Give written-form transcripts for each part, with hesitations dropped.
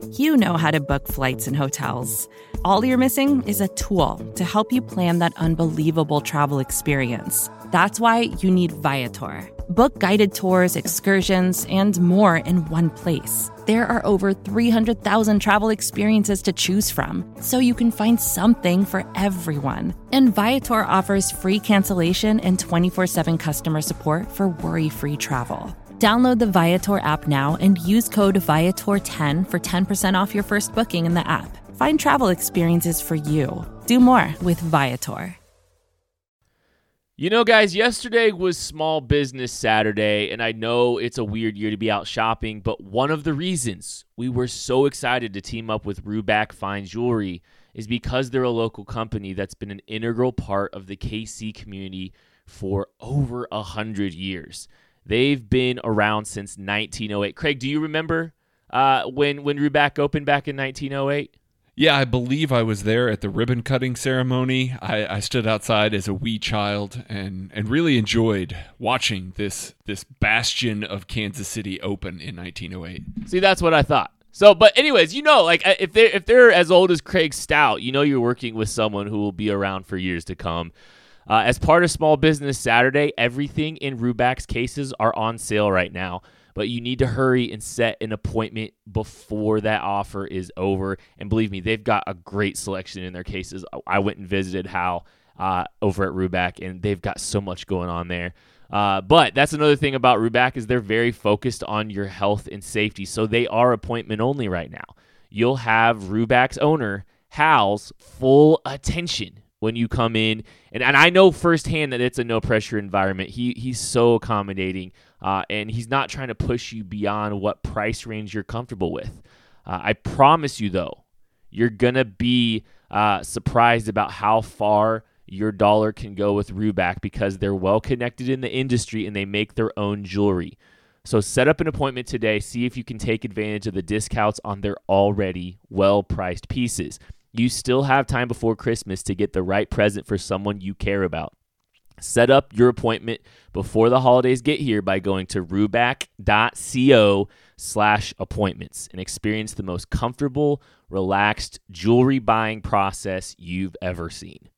You know how to book flights and hotels. All you're missing is a tool to help you plan that unbelievable travel experience. That's why you need Viator. Book guided tours, excursions, and more in one place. There are over 300,000 travel experiences to choose from, so you can find something for everyone. And Viator offers free cancellation and 24/7 customer support for worry-free travel. Download the Viator app now and use code Viator10 for 10% off your first booking in the app. Find travel experiences for you. Do more with Viator. You know, guys, yesterday was Small Business Saturday, and I know it's a weird year to be out shopping, but one of the reasons we were so excited to team up with Ruback Fine Jewelry is because they're a local company that's been an integral part of the KC community for over 100 years. They've been around since 1908. Craig, do you remember when Ruback opened back in 1908? Yeah, I believe I was there at the ribbon cutting ceremony. I stood outside as a wee child and really enjoyed watching this bastion of Kansas City open in 1908. See, that's what I thought. So, but anyways, you know, like if they're as old as Craig Stout, you know you're working with someone who will be around for years to come. As part of Small Business Saturday, everything in Ruback's cases are on sale right now. But you need to hurry and set an appointment before that offer is over. And believe me, they've got a great selection in their cases. I went and visited Hal over at Ruback, and they've got so much going on there. But that's another thing about Ruback is they're very focused on your health and safety. So they are appointment only right now. You'll have Ruback's owner, Hal's, full attention when you come in. And I know firsthand that it's a no-pressure environment. He's so accommodating. And he's not trying to push you beyond what price range you're comfortable with. I promise you, though, you're going to be surprised about how far your dollar can go with Ruback because they're well-connected in the industry and they make their own jewelry. So set up an appointment today. See if you can take advantage of the discounts on their already well-priced pieces. You still have time before Christmas to get the right present for someone you care about. Set up your appointment before the holidays get here by going to ruback.co/appointments and experience the most comfortable, relaxed jewelry buying process you've ever seen.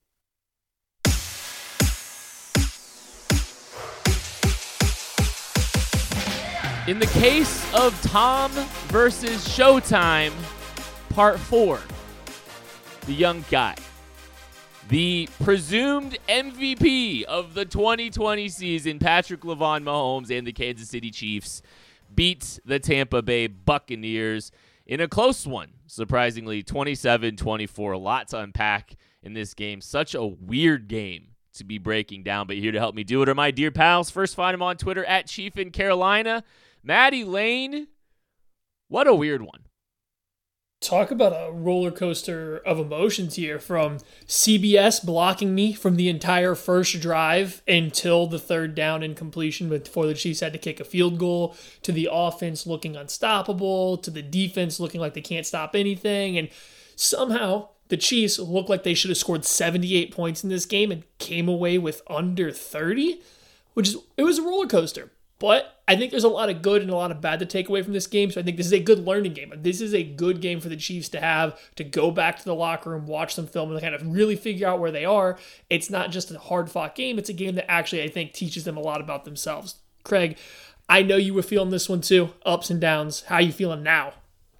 In the case of Tom versus Showtime, Part 4, the young guy. The presumed MVP of the 2020 season, Patrick LaVon Mahomes and the Kansas City Chiefs, beat the Tampa Bay Buccaneers in a close one, surprisingly, 27-24. A lot to unpack in this game. Such a weird game to be breaking down, but here to help me do it are my dear pals. First, find him on Twitter at Chief in Carolina. Maddie Lane, what a weird one. Talk about a roller coaster of emotions here, from CBS blocking me from the entire first drive until the third down incompletion before the Chiefs had to kick a field goal, to the offense looking unstoppable, to the defense looking like they can't stop anything. And somehow the Chiefs looked like they should have scored 78 points in this game and came away with under 30, it was a roller coaster. But I think there's a lot of good and a lot of bad to take away from this game. So I think this is a good learning game. This is a good game for the Chiefs to have, to go back to the locker room, watch some film, and kind of really figure out where they are. It's not just a hard-fought game. It's a game that actually, I think, teaches them a lot about themselves. Craig, I know you were feeling this one too. Ups and downs. How are you feeling now?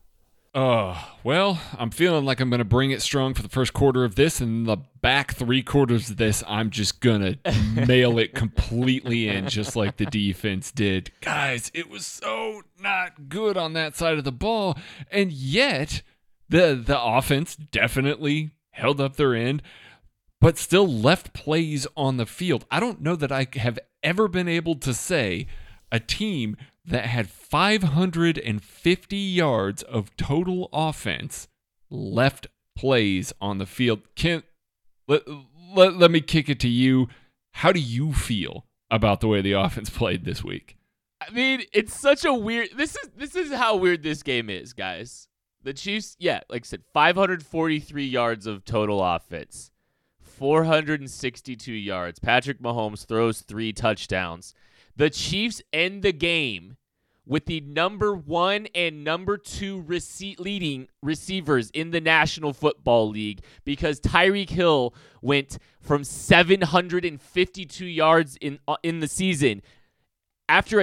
Well, I'm feeling like I'm going to bring it strong for the first quarter of this, and the back 3 quarters of this, I'm just going to mail it completely in, just like the defense did. Guys, it was so not good on that side of the ball, and yet the offense definitely held up their end, but still left plays on the field. I don't know that I have ever been able to say a team that had 550 yards of total offense left plays on the field. Kent, let me kick it to you. How do you feel about the way the offense played this week? I mean, it's such a weird... This is how weird this game is, guys. The Chiefs, like I said, 543 yards of total offense. 462 yards. Patrick Mahomes throws 3 touchdowns. The Chiefs end the game with the number 1 and number 2 leading receivers in the National Football League, because Tyreek Hill went from 752 yards in the season after a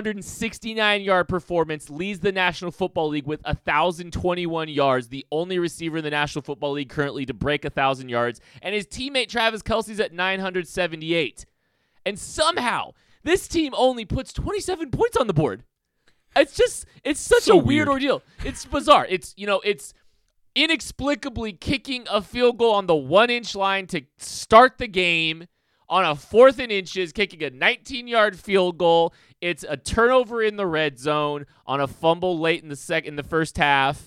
269-yard performance, leads the National Football League with 1,021 yards, the only receiver in the National Football League currently to break 1,000 yards, and his teammate Travis Kelce's at 978. And somehow, this team only puts 27 points on the board. It's such a weird ordeal. It's bizarre. It's inexplicably kicking a field goal on the 1-inch line to start the game on a 4th and inches, kicking a 19-yard field goal. It's a turnover in the red zone on a fumble late in the first half.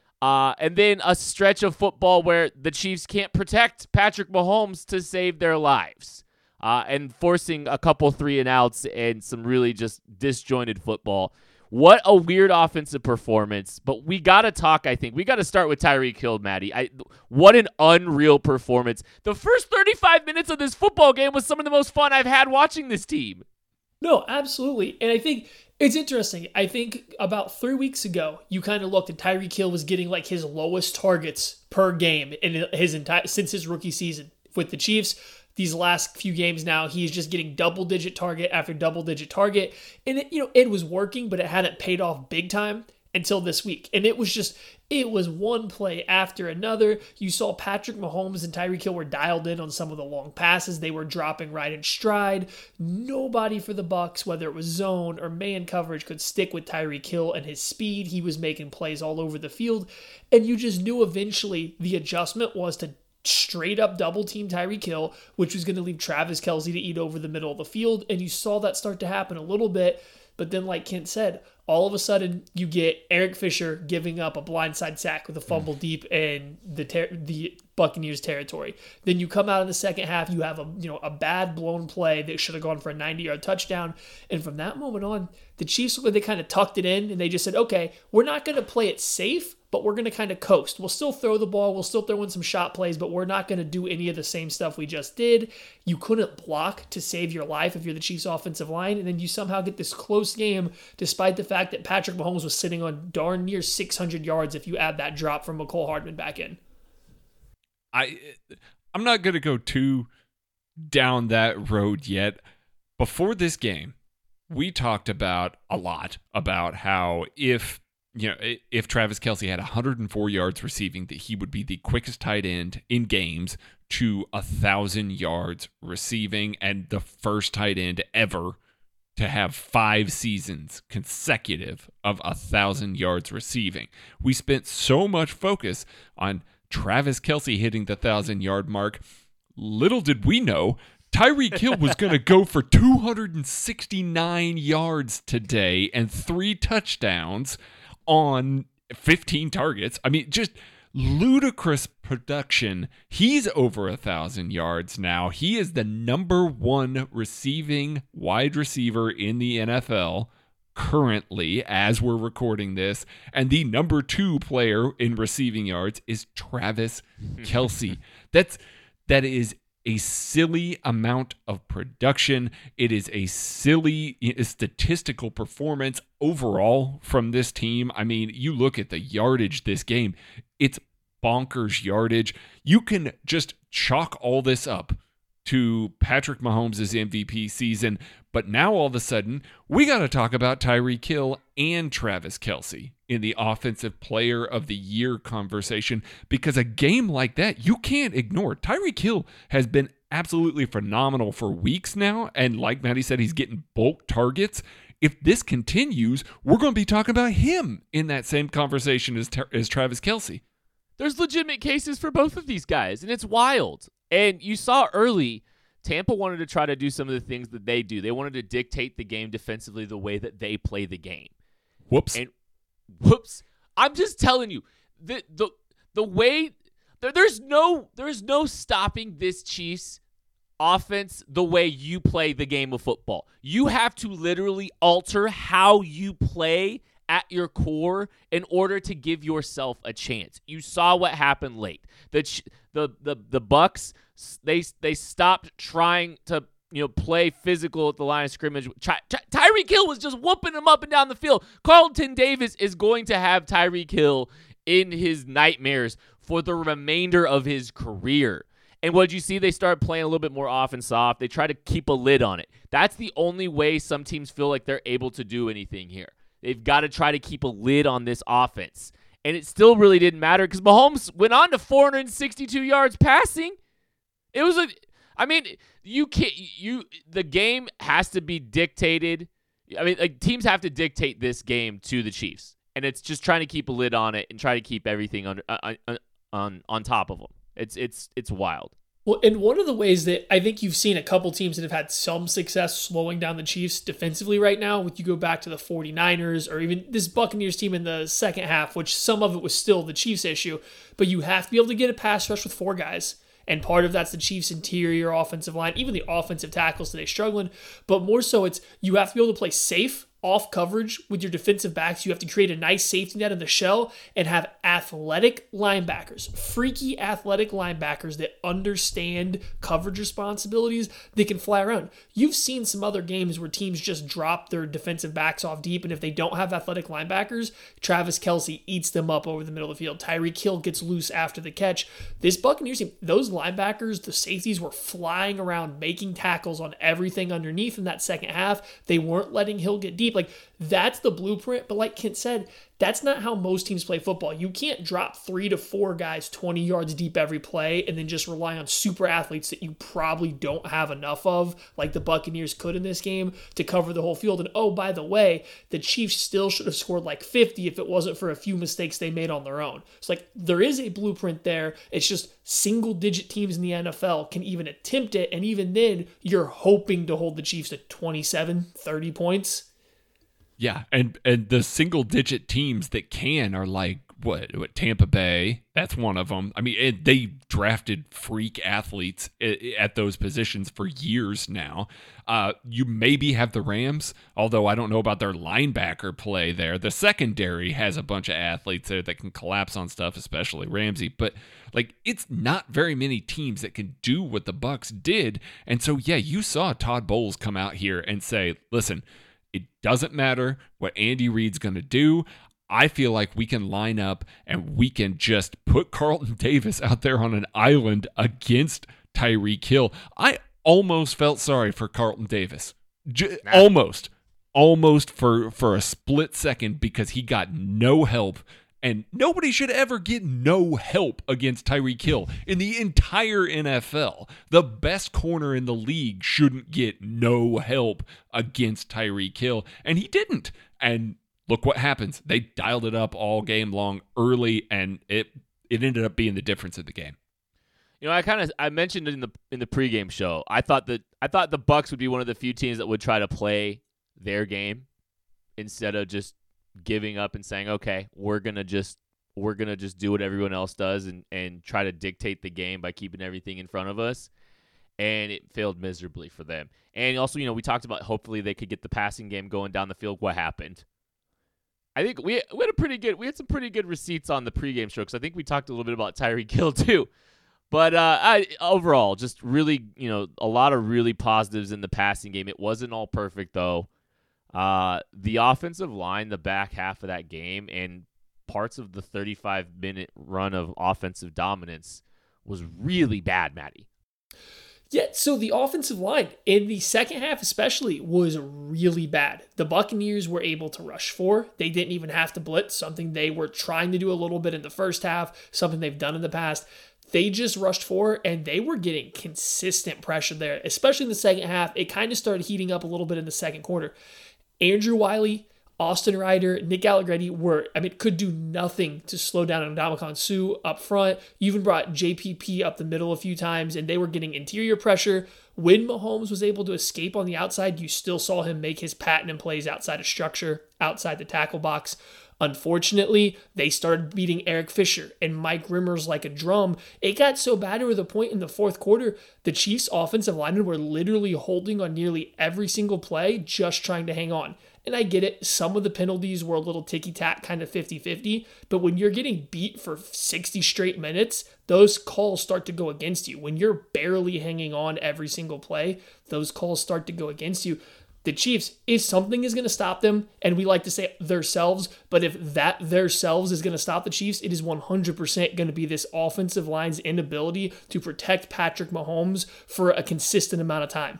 And then a stretch of football where the Chiefs can't protect Patrick Mahomes to save their lives. And forcing a couple 3-and-outs and some really just disjointed football. What a weird offensive performance. But we got to talk, I think. We got to start with Tyreek Hill, Maddie. What an unreal performance. The first 35 minutes of this football game was some of the most fun I've had watching this team. No, absolutely. And I think it's interesting. I think about 3 weeks ago, you kind of looked and Tyreek Hill was getting like his lowest targets per game in since his rookie season with the Chiefs. These last few games now, he's just getting double-digit target after double-digit target. And, it was working, but it hadn't paid off big time until this week. And it was one play after another. You saw Patrick Mahomes and Tyreek Hill were dialed in on some of the long passes. They were dropping right in stride. Nobody for the Bucs, whether it was zone or man coverage, could stick with Tyreek Hill and his speed. He was making plays all over the field. And you just knew eventually the adjustment was to straight up double team Tyreek Hill, which was going to leave Travis Kelce to eat over the middle of the field. And you saw that start to happen a little bit. But then, like Kent said, all of a sudden you get Eric Fisher giving up a blindside sack with a fumble deep in the Buccaneers territory. Then you come out in the second half, you have a bad blown play that should have gone for a 90-yard touchdown. And from that moment on, the Chiefs, they kind of tucked it in and they just said, okay, we're not going to play it safe, but we're going to kind of coast. We'll still throw the ball. We'll still throw in some shot plays, but we're not going to do any of the same stuff we just did. You couldn't block to save your life if you're the Chiefs offensive line, and then you somehow get this close game despite the fact that Patrick Mahomes was sitting on darn near 600 yards if you add that drop from Mecole Hardman back in. I'm not going to go too down that road yet. Before this game, we talked about a lot about how if Travis Kelce had 104 yards receiving, that he would be the quickest tight end in games to 1,000 yards receiving and the first tight end ever to have 5 seasons consecutive of 1,000 yards receiving. We spent so much focus on Travis Kelce hitting the 1,000-yard mark. Little did we know Tyreek Hill was going to go for 269 yards today and 3 touchdowns on 15 targets. I mean, just ludicrous production. He's over 1,000 yards now. He is the number 1 receiving wide receiver in the NFL currently as we're recording this. And the number 2 player in receiving yards is Travis Kelce. That is a silly amount of production. It is a silly statistical performance overall from this team. I mean, you look at the yardage this game, it's bonkers yardage. You can just chalk all this up to Patrick Mahomes' MVP season, but now all of a sudden, we got to talk about Tyreek Hill and Travis Kelce in the Offensive Player of the Year conversation, because a game like that, you can't ignore. Tyreek Hill has been absolutely phenomenal for weeks now, and like Maddie said, he's getting bulk targets. If this continues, we're going to be talking about him in that same conversation as Travis Kelce. There's legitimate cases for both of these guys, and it's wild. And you saw early, Tampa wanted to try to do some of the things that they do. They wanted to dictate the game defensively the way that they play the game. Whoops. I'm just telling you, the way there's no stopping this Chiefs offense the way you play the game of football. You have to literally alter how you play at your core in order to give yourself a chance. You saw what happened late. The Bucs, they stopped trying to play physical at the line of scrimmage. Tyreek Hill was just whooping him up and down the field. Carlton Davis is going to have Tyreek Hill in his nightmares for the remainder of his career. And what you see, they start playing a little bit more off and soft. They try to keep a lid on it. That's the only way some teams feel like they're able to do anything here. They've got to try to keep a lid on this offense. And it still really didn't matter because Mahomes went on to 462 yards passing. It was the game has to be dictated. Teams have to dictate this game to the Chiefs. And it's just trying to keep a lid on it and try to keep everything on top of them. It's wild. Well, and one of the ways that I think you've seen a couple teams that have had some success slowing down the Chiefs defensively right now, if you go back to the 49ers or even this Buccaneers team in the second half, which some of it was still the Chiefs' issue, but you have to be able to get a pass rush with 4 guys. And part of that's the Chiefs' interior offensive line, even the offensive tackles today struggling. But more so, it's you have to be able to play safe off coverage with your defensive backs. You have to create a nice safety net in the shell and have athletic linebackers, freaky athletic linebackers that understand coverage responsibilities. They can fly around. You've seen some other games where teams just drop their defensive backs off deep, and if they don't have athletic linebackers, Travis Kelce eats them up over the middle of the field. Tyreek Hill gets loose after the catch. This Buccaneers team, those linebackers, the safeties were flying around, making tackles on everything underneath in that second half. They weren't letting Hill get deep. Like, that's the blueprint. But like Kent said, that's not how most teams play football. You can't drop 3 to 4 guys 20 yards deep every play and then just rely on super athletes that you probably don't have enough of, like the Buccaneers could in this game, to cover the whole field. And oh, by the way, the Chiefs still should have scored like 50 if it wasn't for a few mistakes they made on their own. It's like there is a blueprint there. It's just single-digit teams in the NFL can even attempt it, and even then, you're hoping to hold the Chiefs to 27, 30 points. Yeah, and the single-digit teams that can are like, what Tampa Bay, that's one of them. I mean, they drafted freak athletes at those positions for years now. You maybe have the Rams, although I don't know about their linebacker play there. The secondary has a bunch of athletes there that can collapse on stuff, especially Ramsey. But like, it's not very many teams that can do what the Bucs did. And so, yeah, you saw Todd Bowles come out here and say, listen, it doesn't matter what Andy Reid's going to do. I feel like we can line up and we can just put Carlton Davis out there on an island against Tyreek Hill. I almost felt sorry for Carlton Davis. Almost for a split second, because he got no help. And nobody should ever get no help against Tyreek Hill in the entire NFL. The best corner in the league shouldn't get no help against Tyreek Hill, and he didn't. And look what happens. They dialed it up all game long early, and it ended up being the difference in the game. You know, I mentioned in the pregame show, I thought the Bucs would be one of the few teams that would try to play their game instead of just giving up and saying, okay, we're gonna just do what everyone else does and try to dictate the game by keeping everything in front of us. And it failed miserably for them. And also, you know, we talked about hopefully they could get the passing game going down the field. What happened? I think we had some pretty good receipts on the pregame show, because I think we talked a little bit about Tyreek Hill too. But overall, just really, you know, a lot of really positives in the passing game. It wasn't all perfect though. The offensive line, the back half of that game, and parts of the 35-minute run of offensive dominance was really bad, Matty. Yeah, so the offensive line in the second half especially was really bad. The Buccaneers were able to rush 4. They didn't even have to blitz, something they were trying to do a little bit in the first half, something they've done in the past. They just rushed 4, and they were getting consistent pressure there, especially in the second half. It kind of started heating up a little bit in the second quarter. Andrew Wiley, Austin Ryder, Nick Allegretti could do nothing to slow down Ndamukong Suh up front. You even brought JPP up the middle a few times, and they were getting interior pressure. When Mahomes was able to escape on the outside, you still saw him make his patented plays outside of structure, outside the tackle box. Unfortunately, they started beating Eric Fisher and Mike Rimmers like a drum. It got so bad over the point in the fourth quarter, the Chiefs' offensive linemen were literally holding on nearly every single play, just trying to hang on. And I get it. Some of the penalties were a little ticky-tack, kind of 50-50. But when you're getting beat for 60 straight minutes, those calls start to go against you. When you're barely hanging on every single play, those calls start to go against you. The Chiefs, if something is going to stop them, and we like to say theirselves, but if that theirselves is going to stop the Chiefs, it is 100% going to be this offensive line's inability to protect Patrick Mahomes for a consistent amount of time.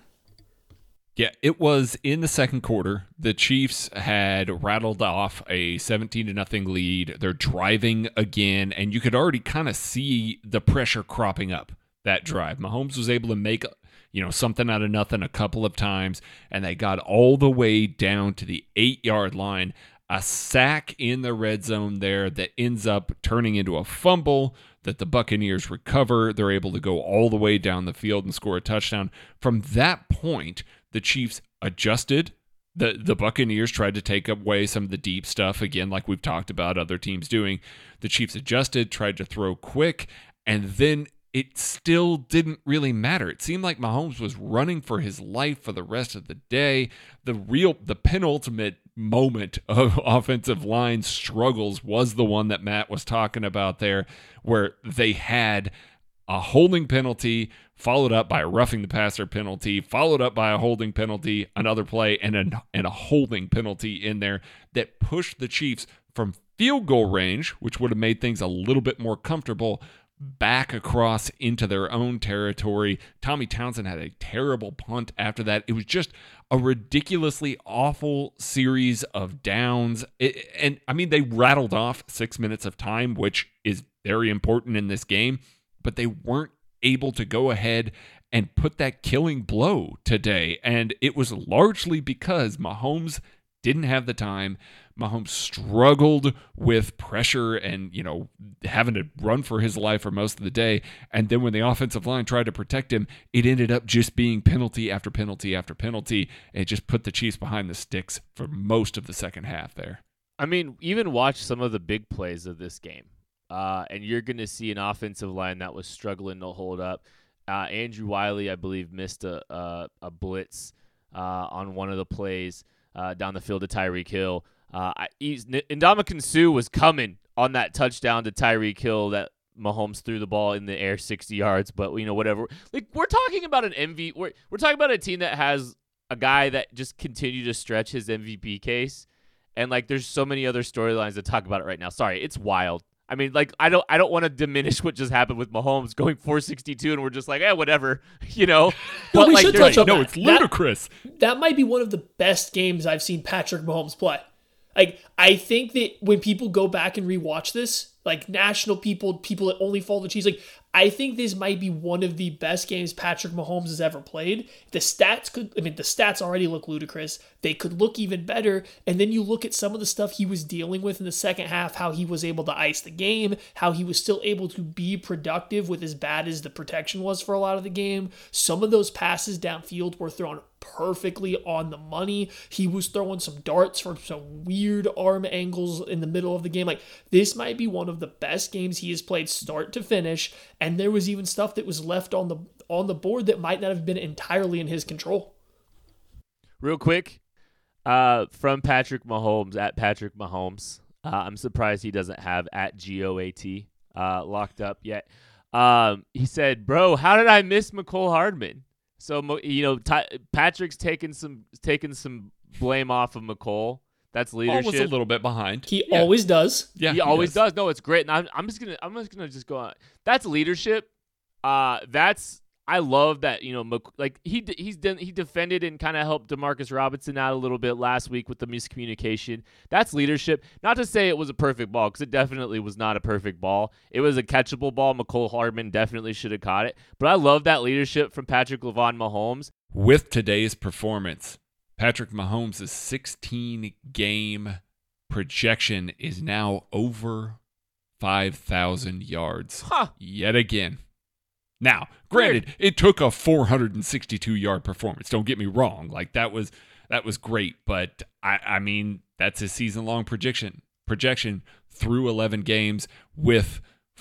Yeah, it was in the second quarter. The Chiefs had rattled off a 17-0 lead. They're driving again, and you could already kind of see the pressure cropping up that drive. Mahomes was able to make something out of nothing a couple of times, and they got all the way down to the 8-yard line. A sack in the red zone there that ends up turning into a fumble that the Buccaneers recover. They're able to go all the way down the field and score a touchdown. From that point, the Chiefs adjusted. The Buccaneers tried to take away some of the deep stuff, again, like we've talked about other teams doing. The Chiefs adjusted, tried to throw quick, and then it still didn't really matter. It seemed like Mahomes was running for his life for the rest of the day. The penultimate moment of offensive line struggles was the one that Matt was talking about there, where they had a holding penalty followed up by a roughing the passer penalty, followed up by a holding penalty, another play, and a holding penalty in there that pushed the Chiefs from field goal range, which would have made things a little bit more comfortable, back across into their own territory. Tommy Townsend had a terrible punt after that. It was just a ridiculously awful series of downs. They rattled off 6 minutes of time, which is very important in this game, but they weren't able to go ahead and put that killing blow today. And it was largely because Mahomes didn't have the time. Mahomes struggled with pressure and, having to run for his life for most of the day. And then when the offensive line tried to protect him, it ended up just being penalty after penalty after penalty. And it just put the Chiefs behind the sticks for most of the second half there. I mean, even watch some of the big plays of this game. And you're going to see an offensive line that was struggling to hold up. Andrew Wiley, I believe, missed a blitz on one of the plays down the field to Tyreek Hill. Ndamukong Suh was coming on that touchdown to Tyreek Hill that Mahomes threw the ball in the air 60 yards, but whatever. Like, we're talking about an MVP. We're talking about a team that has a guy that just continued to stretch his MVP case, and there's so many other storylines to talk about it right now. Sorry, it's wild. I mean, I don't want to diminish what just happened with Mahomes going 462, and we're just whatever, No, But we should touch on that. It's ludicrous. That might be one of the best games I've seen Patrick Mahomes play. I think that when people go back and rewatch this, national people that only follow the Chiefs, I think this might be one of the best games Patrick Mahomes has ever the stats already look ludicrous. They could look even better. And then you look at some of the stuff he was dealing with in the second half, how he was able to ice the game, how he was still able to be productive with as bad as the protection was for a lot of the game. Some of those passes downfield were thrown perfectly on the money. He was throwing some darts from some weird arm angles in the middle of the game. This might be one of the best games he has played start to finish. And there was even stuff that was left on the board that might not have been entirely in his control. Real quick, from Patrick Mahomes at Patrick Mahomes. I'm surprised he doesn't have at GOAT locked up yet. He said, "Bro, how did I miss McCole Hardman?" So Patrick's taking some blame off of McCole. That's leadership. Always a little bit behind. He always does. Yeah, he always does. No, it's great. And I'm just gonna go on. That's leadership. I love that. He defended and kind of helped Demarcus Robinson out a little bit last week with the miscommunication. That's leadership. Not to say it was a perfect ball, because it definitely was not a perfect ball. It was a catchable ball. McCole Hardman definitely should have caught it. But I love that leadership from Patrick Lavon Mahomes. With today's performance, Patrick Mahomes' 16-game projection is now over 5,000 yards yet again. Now, granted, it took a 462-yard performance. Don't get me wrong. That was great, but I mean, that's a season-long projection through 11 games with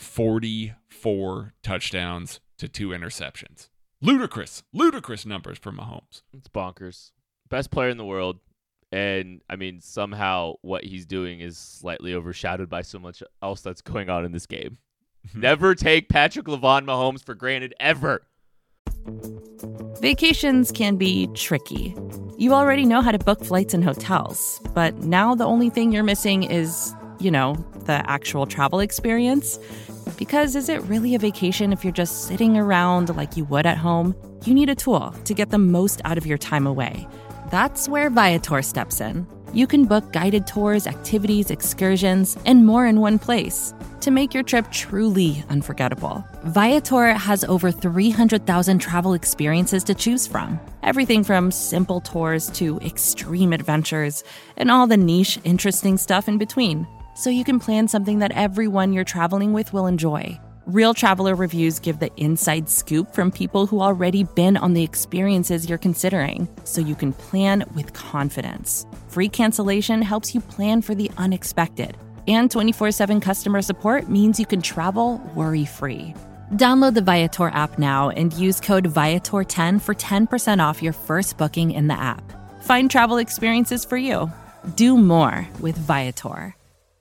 44 touchdowns to 2 interceptions. Ludicrous numbers for Mahomes. It's bonkers. Best player in the world, And I mean, somehow what he's doing is slightly overshadowed by so much else that's going on in this game. Never take Patrick Mahomes for granted, ever. Vacations can be tricky. You already know how to book flights and hotels, but now the only thing you're missing is, the actual travel experience. Because is it really a vacation if you're just sitting around like you would at home? You need a tool to get the most out of your time away. That's where Viator steps in. You can book guided tours, activities, excursions, and more in one place to make your trip truly unforgettable. Viator has over 300,000 travel experiences to choose from. Everything from simple tours to extreme adventures and all the niche, interesting stuff in between. So you can plan something that everyone you're traveling with will enjoy. Real traveler reviews give the inside scoop from people who already been on the experiences you're considering, so you can plan with confidence. Free cancellation helps you plan for the unexpected. And 24/7 customer support means you can travel worry-free. Download the Viator app now and use code Viator10 for 10% off your first booking in the app. Find travel experiences for you. Do more with Viator.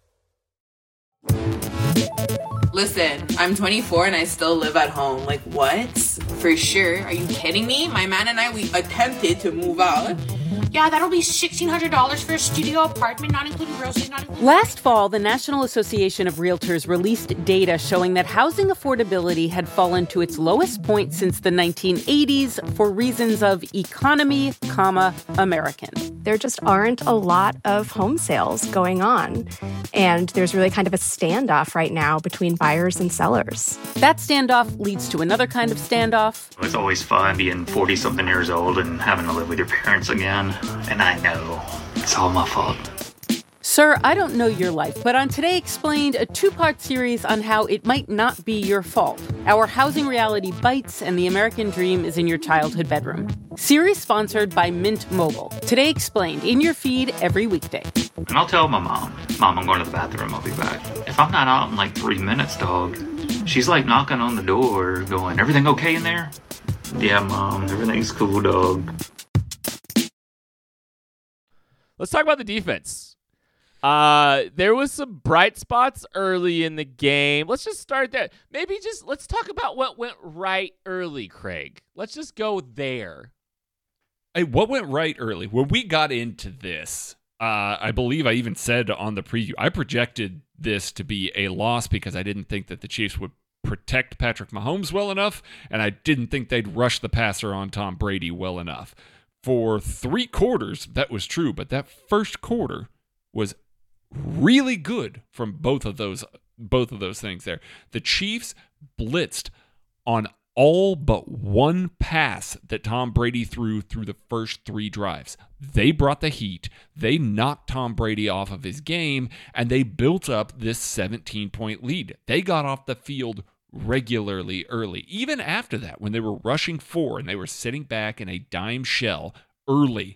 Listen, I'm 24 and I still live at home. Like, what? For sure. Are you kidding me? My man and I, we attempted to move out. Yeah, that'll be $1,600 for a studio apartment, not including groceries, not including... Last fall, the National Association of Realtors released data showing that housing affordability had fallen to its lowest point since the 1980s for reasons of economy, American. There just aren't a lot of home sales going on. And there's really kind of a standoff right now between buyers and sellers. That standoff leads to another kind of standoff. It's always fun being 40-something years old and having to live with your parents again. And I know it's all my fault. Sir, I don't know your life, but on Today Explained, a two-part series on how it might not be your fault. Our housing reality bites and the American dream is in your childhood bedroom. Series sponsored by Mint Mobile. Today Explained, in your feed every weekday. And I'll tell my mom, I'm going to the bathroom, I'll be back. If I'm not out in like 3 minutes, dog, she's like knocking on the door going, everything okay in there? Yeah, Mom, everything's cool, dog. Let's talk about the defense. There was some bright spots early in the game. Let's just start there. Let's talk about what went right early, Craig. Let's just go there. Hey, what went right early? When we got into this, I believe I even said on the preview, I projected this to be a loss because I didn't think that the Chiefs would protect Patrick Mahomes well enough, and I didn't think they'd rush the passer on Tom Brady well enough. For 3 quarters, that was true, but that first quarter was really good from both of those things there. The Chiefs blitzed on all but one pass that Tom Brady threw the first 3 drives. They brought the heat. They knocked Tom Brady off of his game, and they built up this 17-point lead. They got off the field regularly early. Even after that, when they were rushing 4 and they were sitting back in a dime shell, early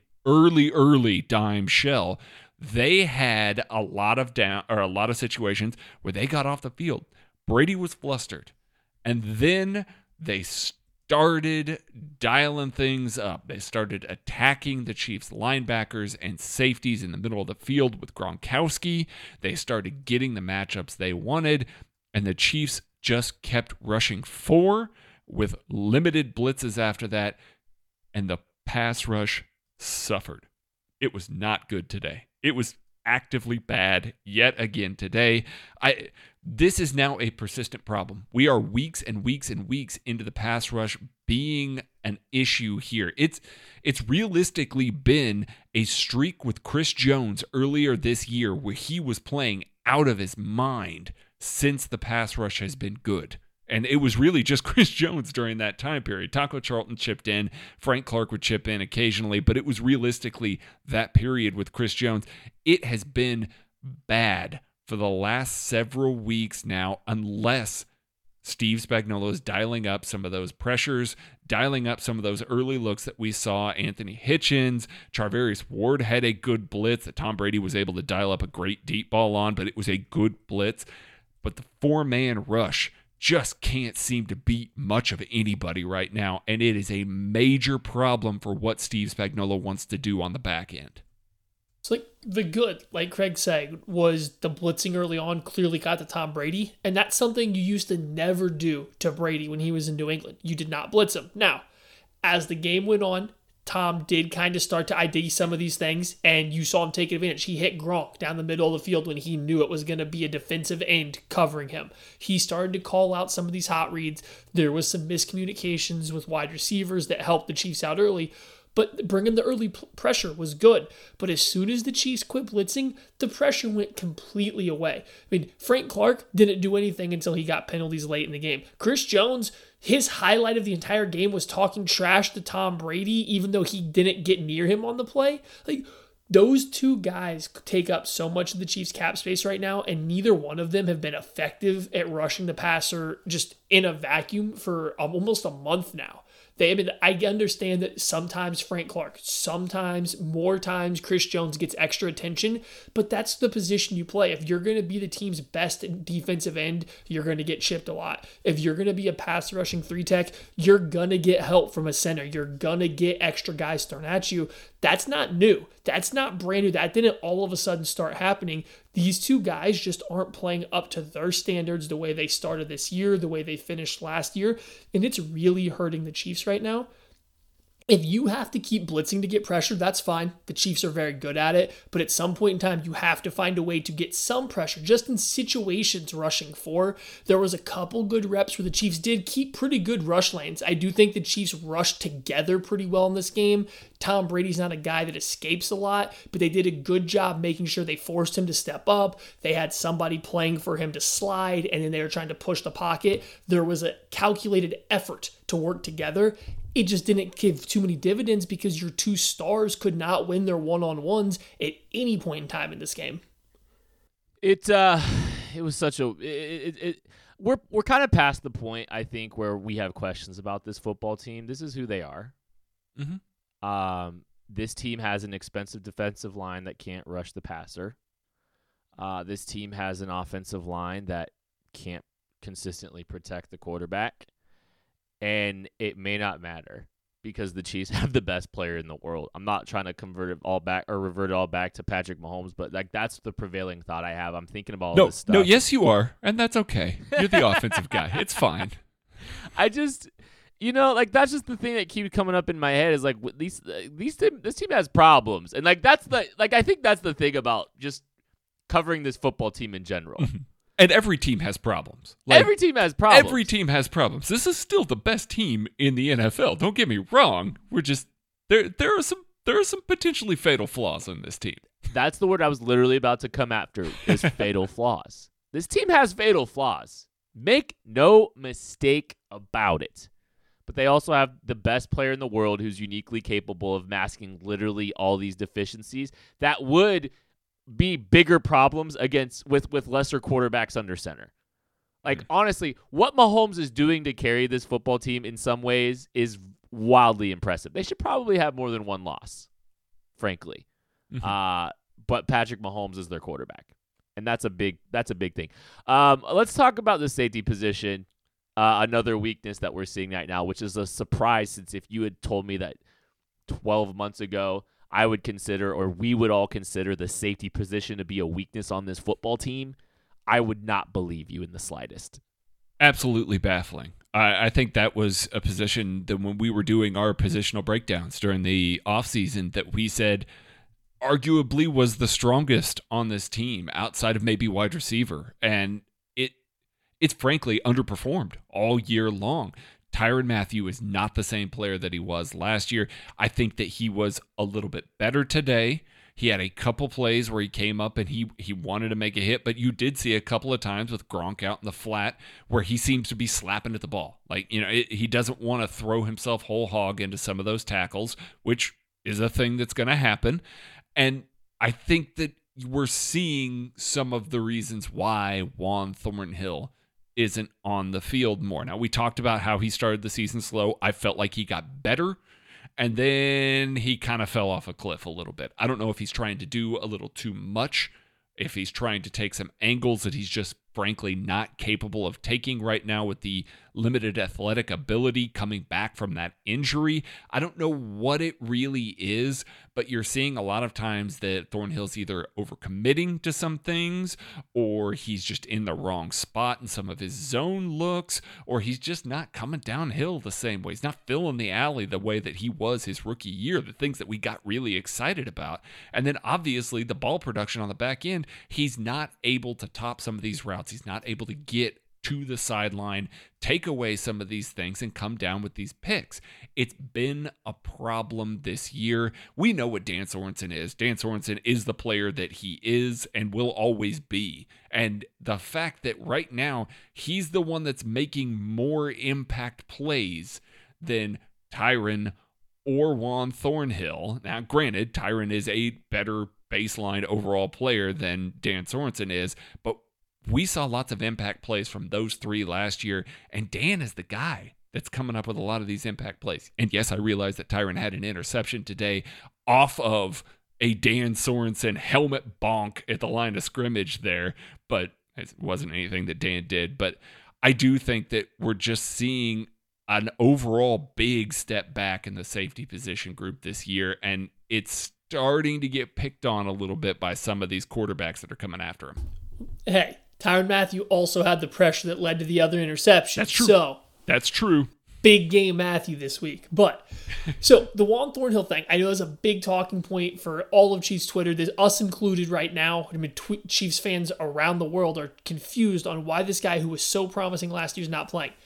dime shell, they had a lot of situations where they got off the field. Brady was flustered. And then they started dialing things up. They started attacking the Chiefs linebackers and safeties in the middle of the field with Gronkowski. They started getting the matchups they wanted, and the Chiefs just kept rushing 4 with limited blitzes after that, and the pass rush suffered. It was not good today. It was actively bad yet again today. This is now a persistent problem. We are weeks and weeks and weeks into the pass rush being an issue here. It's realistically been a streak with Chris Jones earlier this year where he was playing out of his mind since the pass rush has been good. And it was really just Chris Jones during that time period. Taco Charlton chipped in. Frank Clark would chip in occasionally, but it was realistically that period with Chris Jones. It has been bad for the last several weeks now, unless Steve Spagnuolo is dialing up some of those pressures, dialing up some of those early looks that we saw. Anthony Hitchens, Charvarius Ward had a good blitz that Tom Brady was able to dial up a great deep ball on, but it was a good blitz. But the 4-man rush just can't seem to beat much of anybody right now, and it is a major problem for what Steve Spagnuolo wants to do on the back end. So the good, like Craig said, was the blitzing early on clearly got to Tom Brady. And that's something you used to never do to Brady when he was in New England. You did not blitz him. Now, as the game went on, Tom did kind of start to ID some of these things, and you saw him take advantage. He hit Gronk down the middle of the field when he knew it was going to be a defensive end covering him. He started to call out some of these hot reads. There was some miscommunications with wide receivers that helped the Chiefs out early, but bringing the early pressure was good. But as soon as the Chiefs quit blitzing, the pressure went completely away. I mean, Frank Clark didn't do anything until he got penalties late in the game. Chris Jones, his highlight of the entire game was talking trash to Tom Brady, even though he didn't get near him on the play. Those two guys take up so much of the Chiefs' cap space right now, and neither one of them have been effective at rushing the passer just in a vacuum for almost a month now. I understand that sometimes Frank Clark, sometimes more times Chris Jones gets extra attention, but that's the position you play. If you're going to be the team's best defensive end, you're going to get chipped a lot. If you're going to be a pass rushing 3-tech, you're going to get help from a center. You're going to get extra guys thrown at you. That's not new. That's not brand new. That didn't all of a sudden start happening. These two guys just aren't playing up to their standards the way they started this year, the way they finished last year, and it's really hurting the Chiefs right now. If you have to keep blitzing to get pressure, that's fine. The Chiefs are very good at it, but at some point in time, you have to find a way to get some pressure, just in situations rushing for. There was a couple good reps where the Chiefs did keep pretty good rush lanes. I do think the Chiefs rushed together pretty well in this game. Tom Brady's not a guy that escapes a lot, but they did a good job making sure they forced him to step up. They had somebody playing for him to slide, and then they were trying to push the pocket. There was a calculated effort to work together. It just didn't give too many dividends because your two stars could not win their one-on-ones at any point in time in this game. It was such a we're kind of past the point, I think, where we have questions about this football team. This is who they are. Mm-hmm. This team has an expensive defensive line that can't rush the passer. This team has an offensive line that can't consistently protect the quarterback. And it may not matter because the Chiefs have the best player in the world. I'm not trying to convert it all back or revert it all back to Patrick Mahomes, but that's the prevailing thought I have. I'm thinking about all this stuff. No, yes, you are, and that's okay. You're the offensive guy. It's fine. I just, that's just the thing that keeps coming up in my head is this team has problems, and I think that's the thing about just covering this football team in general. And every team has problems. Every team has problems. Every team has problems. This is still the best team in the NFL. Don't get me wrong. We're just there are some potentially fatal flaws in this team. That's the word I was literally about to come after, is fatal flaws. This team has fatal flaws. Make no mistake about it. But they also have the best player in the world who's uniquely capable of masking literally all these deficiencies that would be bigger problems with lesser quarterbacks under center. Honestly, what Mahomes is doing to carry this football team in some ways is wildly impressive. They should probably have more than one loss, frankly. Mm-hmm. But Patrick Mahomes is their quarterback, and that's a big thing. Let's talk about the safety position. Another weakness that we're seeing right now, which is a surprise, since if you had told me that 12 months ago, I would consider, or we would all consider, the safety position to be a weakness on this football team, I would not believe you in the slightest. Absolutely baffling. I think that was a position that when we were doing our positional breakdowns during the offseason that we said arguably was the strongest on this team outside of maybe wide receiver. And it's frankly underperformed all year long. Tyrann Mathieu is not the same player that he was last year. I think that he was a little bit better today. He had a couple plays where he came up and he wanted to make a hit, but you did see a couple of times with Gronk out in the flat where he seems to be slapping at the ball. He doesn't want to throw himself whole hog into some of those tackles, which is a thing that's going to happen. And I think that we're seeing some of the reasons why Juan Thornhill isn't on the field more. Now, we talked about how he started the season slow. I felt like he got better, and then he kind of fell off a cliff a little bit. I don't know if he's trying to do a little too much, if he's trying to take some angles that he's just frankly not capable of taking right now with the limited athletic ability coming back from that injury. I don't know what it really is, but you're seeing a lot of times that Thornhill's either overcommitting to some things, or he's just in the wrong spot in some of his zone looks, or he's just not coming downhill the same way. He's not filling the alley the way that he was his rookie year, the things that we got really excited about. And then obviously the ball production on the back end, he's not able to top some of these routes. He's not able to get to the sideline, take away some of these things, and come down with these picks. It's been a problem this year. We know what Dan Sorensen is. Dan Sorensen is the player that he is and will always be. And the fact that right now he's the one that's making more impact plays than Tyron or Juan Thornhill. Now, granted, Tyron is a better baseline overall player than Dan Sorensen is, but we saw lots of impact plays from those three last year, and Dan is the guy that's coming up with a lot of these impact plays. And yes, I realize that Tyron had an interception today off of a Dan Sorensen helmet bonk at the line of scrimmage there, but it wasn't anything that Dan did. But I do think that we're just seeing an overall big step back in the safety position group this year, and it's starting to get picked on a little bit by some of these quarterbacks that are coming after him. Hey, Tyrann Mathieu also had the pressure that led to the other interception. That's true. So, that's true. Big game Mathieu this week. But, so the Juan Thornhill thing, I know is a big talking point for all of Chiefs Twitter. There's us included right now. I mean, Chiefs fans around the world are confused on why this guy who was so promising last year is not playing.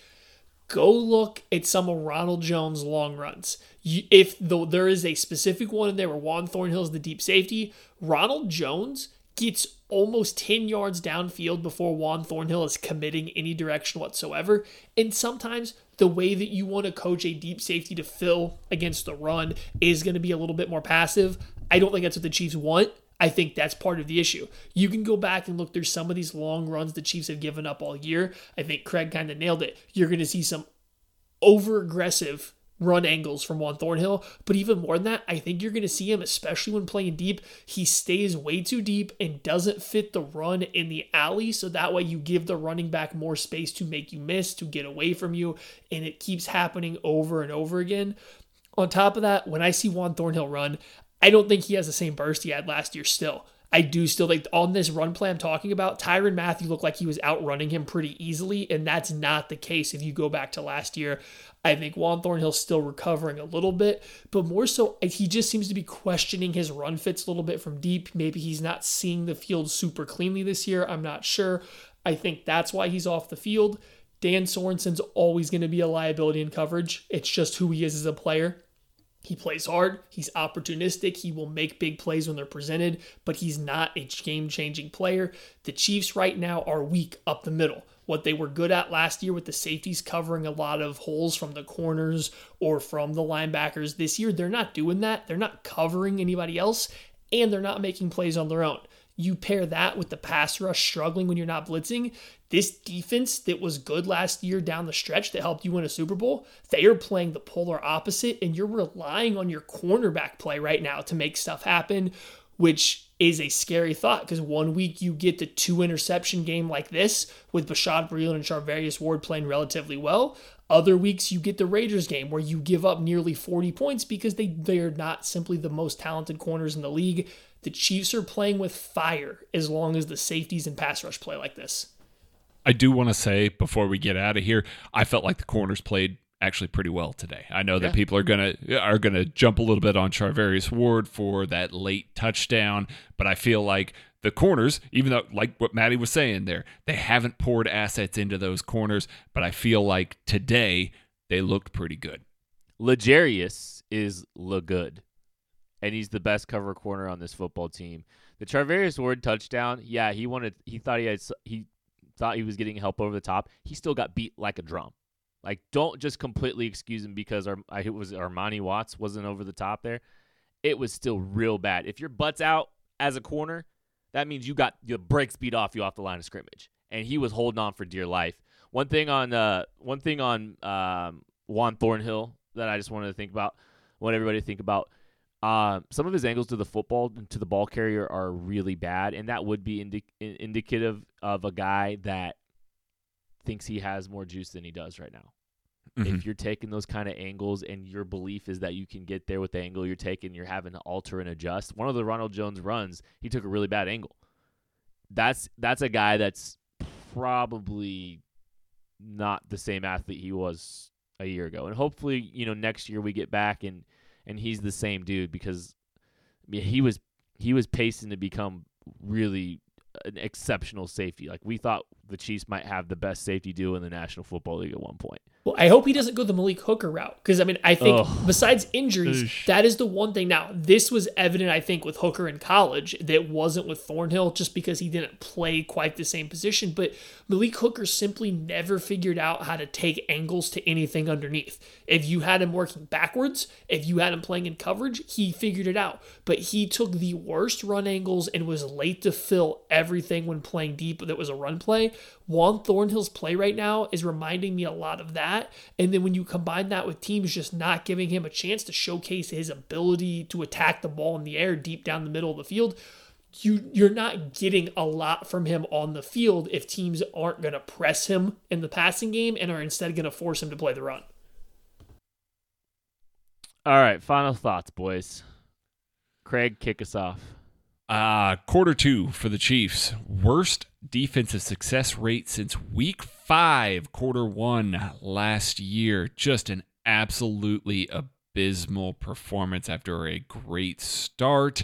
Go look at some of Ronald Jones' long runs. If there is a specific one in there where Juan Thornhill is the deep safety, Ronald Jones gets almost 10 yards downfield before Juan Thornhill is committing any direction whatsoever. And sometimes the way that you want to coach a deep safety to fill against the run is going to be a little bit more passive. I don't think that's what the Chiefs want. I think that's part of the issue. You can go back and look, there's some of these long runs the Chiefs have given up all year. I think Craig kind of nailed it. You're going to see some over-aggressive run angles from Juan Thornhill, but even more than that, I think you're going to see him, especially when playing deep, he stays way too deep and doesn't fit the run in the alley, so that way you give the running back more space to make you miss, to get away from you, and it keeps happening over and over again. On top of that, when I see Juan Thornhill run, I don't think he has the same burst he had last year still. I do still think on this run play I'm talking about, Tyrann Mathieu looked like he was outrunning him pretty easily, and that's not the case if you go back to last year. I think Juan Thornhill's still recovering a little bit, but more so, he just seems to be questioning his run fits a little bit from deep. Maybe he's not seeing the field super cleanly this year. I'm not sure. I think that's why he's off the field. Dan Sorensen's always going to be a liability in coverage. It's just who he is as a player. He plays hard, he's opportunistic, he will make big plays when they're presented, but he's not a game-changing player. The Chiefs right now are weak up the middle. What they were good at last year with the safeties covering a lot of holes from the corners or from the linebackers, this year they're not doing that. They're not covering anybody else, and they're not making plays on their own. You pair that with the pass rush struggling when you're not blitzing, this defense that was good last year down the stretch that helped you win a Super Bowl, they are playing the polar opposite, and you're relying on your cornerback play right now to make stuff happen, which is a scary thought because one week you get the 2 interception game like this with Bashaud Breeland and Charvarius Ward playing relatively well. Other weeks you get the Raiders game where you give up nearly 40 points because they are not simply the most talented corners in the league. The Chiefs are playing with fire as long as the safeties and pass rush play like this. I do want to say before we get out of here, I felt like the corners played actually pretty well today. I know that people are gonna jump a little bit on Charvarius Ward for that late touchdown, but I feel like the corners, even though, like what Maddie was saying there, they haven't poured assets into those corners, but I feel like today they looked pretty good. L'Jarius is good, and he's the best cover corner on this football team. The Charvarius Ward touchdown, yeah, he thought he was getting help over the top. He still got beat like a drum. Like, don't just completely excuse him because it was Armani Watts wasn't over the top there. It was still real bad. If your butt's out as a corner, that means you got your brakes beat off you off the line of scrimmage, and he was holding on for dear life. One thing on Juan Thornhill that I just wanted to think about, want everybody to think about. Some of his angles to the football and to the ball carrier are really bad, and that would be indicative of a guy that thinks he has more juice than he does right now. Mm-hmm. If you're taking those kind of angles and your belief is that you can get there with the angle you're taking, you're having to alter and adjust. One of the Ronald Jones runs, he took a really bad angle. That's a guy that's probably not the same athlete he was a year ago. And hopefully, next year we get back and he's the same dude, because he was pacing to become really an exceptional safety. Like, we thought the Chiefs might have the best safety duo in the National Football League at one point. Well, I hope he doesn't go the Malik Hooker route, because, I think besides injuries, that is the one thing. Now, this was evident, I think, with Hooker in college that wasn't with Thornhill, just because he didn't play quite the same position. But Malik Hooker simply never figured out how to take angles to anything underneath. If you had him working backwards, if you had him playing in coverage, he figured it out. But he took the worst run angles and was late to fill everything when playing deep that was a run play. Juan Thornhill's play right now is reminding me a lot of that. And then when you combine that with teams just not giving him a chance to showcase his ability to attack the ball in the air deep down the middle of the field, you're not getting a lot from him on the field if teams aren't going to press him in the passing game and are instead going to force him to play the run. All right, final thoughts, boys. Craig, kick us off. Quarter 2 for the Chiefs. Worst defensive success rate since week 5, quarter 1 last year. Just an absolutely abysmal performance after a great start.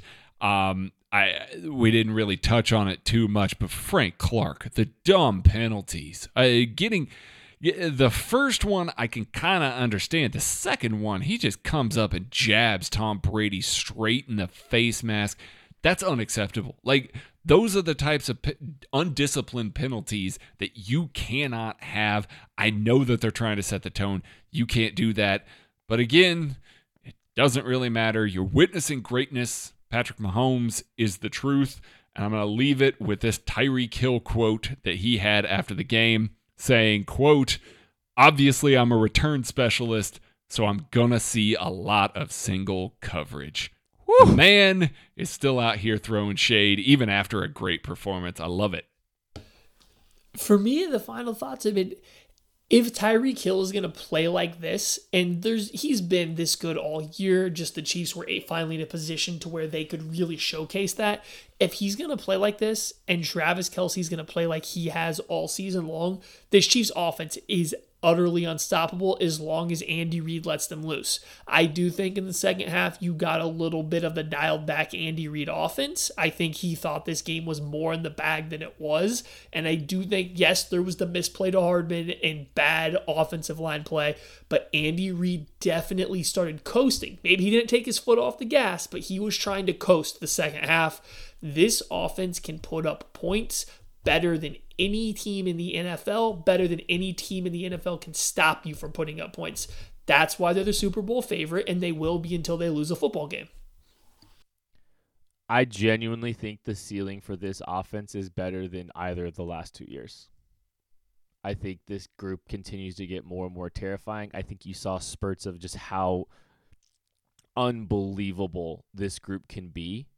We didn't really touch on it too much, but Frank Clark, the dumb penalties. The first one I can kind of understand. The second one, he just comes up and jabs Tom Brady straight in the face mask. That's unacceptable. Like, those are the types of undisciplined penalties that you cannot have. I know that they're trying to set the tone. You can't do that. But again, it doesn't really matter. You're witnessing greatness. Patrick Mahomes is the truth. And I'm going to leave it with this Tyreek Hill quote that he had after the game saying, quote, "Obviously, I'm a return specialist, so I'm going to see a lot of single coverage." The man is still out here throwing shade, even after a great performance. I love it. For me, the final thoughts of it, if Tyreek Hill is going to play like this, and he's been this good all year, just the Chiefs were finally in a position to where they could really showcase that. If he's going to play like this, and Travis Kelce's going to play like he has all season long, this Chiefs offense is utterly unstoppable as long as Andy Reid lets them loose. I do think in the second half, you got a little bit of the dialed back Andy Reid offense. I think he thought this game was more in the bag than it was. And I do think, yes, there was the misplay to Hardman and bad offensive line play, but Andy Reid definitely started coasting. Maybe he didn't take his foot off the gas, but he was trying to coast the second half. This offense can put up points better than any team in the NFL, better than any team in the NFL can stop you from putting up points. That's why they're the Super Bowl favorite, and they will be until they lose a football game. I genuinely think the ceiling for this offense is better than either of the last 2 years. I think this group continues to get more and more terrifying. I think you saw spurts of just how unbelievable this group can be.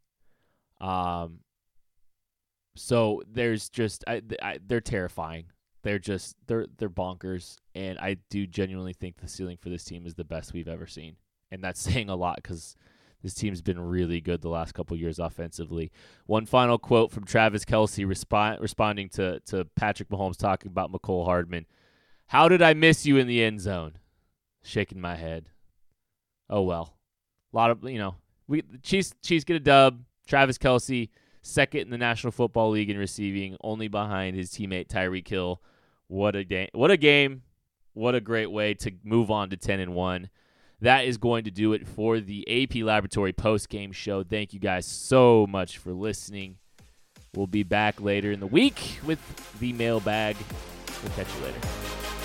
So there's just they're terrifying. They're bonkers, and I do genuinely think the ceiling for this team is the best we've ever seen, and that's saying a lot because this team's been really good the last couple years offensively. One final quote from Travis Kelce responding to Patrick Mahomes talking about Mecole Hardman. "How did I miss you in the end zone?" Shaking my head. Oh well, a lot of the Chiefs get a dub. Travis Kelce, second in the National Football League in receiving, only behind his teammate Tyreek Hill. What a game. What a game. What a great way to move on to 10-1. That is going to do it for the AP Laboratory post-game show. Thank you guys so much for listening. We'll be back later in the week with the mailbag. We'll catch you later.